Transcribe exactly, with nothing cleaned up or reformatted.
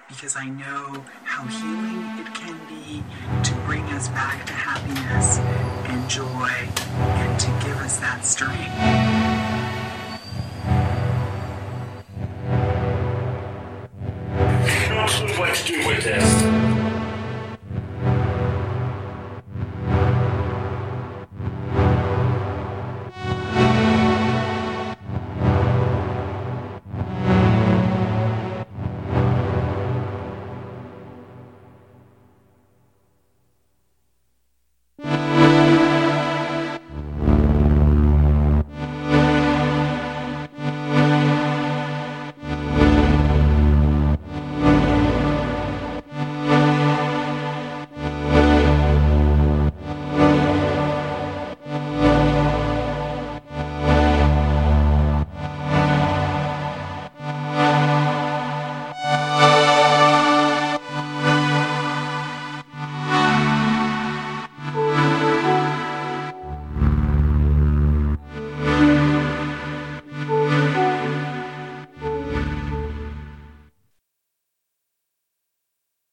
because I know how healing it can be to bring us back to happiness and joy and to give us that strength. What to do with this?